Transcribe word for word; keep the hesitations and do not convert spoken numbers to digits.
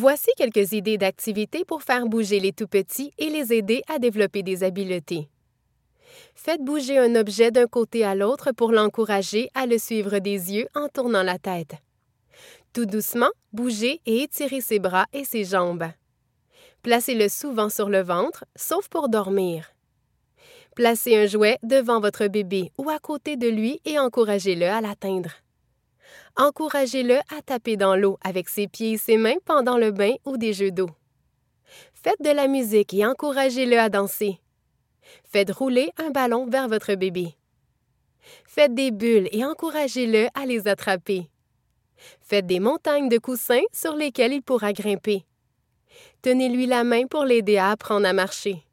Voici quelques idées d'activités pour faire bouger les tout-petits et les aider à développer des habiletés. Faites bouger un objet d'un côté à l'autre pour l'encourager à le suivre des yeux en tournant la tête. Tout doucement, bougez et étirez ses bras et ses jambes. Placez-le souvent sur le ventre, sauf pour dormir. Placez un jouet devant votre bébé ou à côté de lui et encouragez-le à l'atteindre. Encouragez-le à taper dans l'eau avec ses pieds et ses mains pendant le bain ou des jeux d'eau. Faites de la musique et encouragez-le à danser. Faites rouler un ballon vers votre bébé. Faites des bulles et encouragez-le à les attraper. Faites des montagnes de coussins sur lesquelles il pourra grimper. Tenez-lui la main pour l'aider à apprendre à marcher.